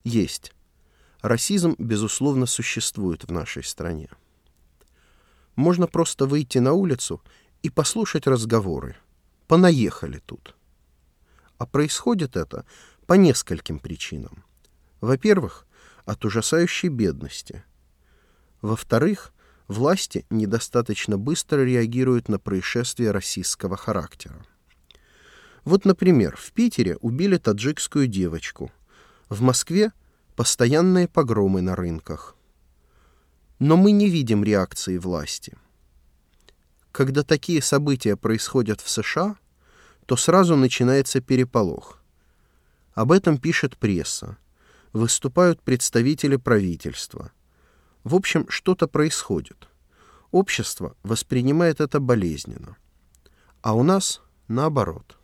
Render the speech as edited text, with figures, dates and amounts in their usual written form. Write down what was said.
есть. Расизм, безусловно, существует в нашей стране. Можно просто выйти на улицу и послушать разговоры. Понаехали тут. А происходит это по нескольким причинам. Во-первых, от ужасающей бедности. Во-вторых, власти недостаточно быстро реагируют на происшествия расистского характера. Вот, например, в Питере убили таджикскую девочку. В Москве постоянные погромы на рынках. Но мы не видим реакции власти. Когда такие события происходят в США, то сразу начинается переполох. Об этом пишет пресса, выступают представители правительства. В общем, что-то происходит. Общество воспринимает это болезненно. А у нас наоборот.